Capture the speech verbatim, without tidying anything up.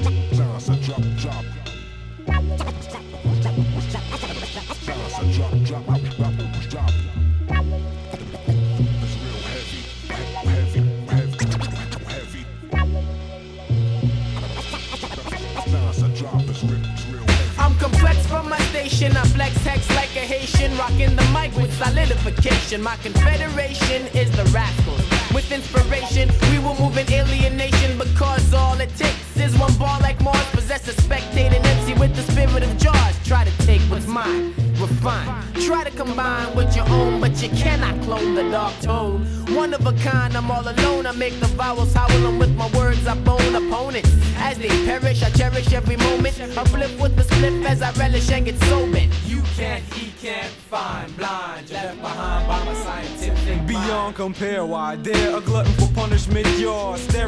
I'm complex from my station. I flex hex like a Haitian, rocking the mic with solidification. My confederation is the Rascals. With inspiration, we will move in alienation because all it takes is one bar like Mars. Possess a spectator M C with the spirit of Jaws. Try to take what's mine, refine. Try to combine with your own, but you cannot clone the dark tone. One of a kind, I'm all alone. I make the vowels howl, and with my words I bone opponents. As they perish, I cherish every moment. Uplift with the spliff as I relish and get so bent. You can't, he can't find, blind, left behind by my scientific mind. Beyond compare, why dare a glutton for punishment? Yours.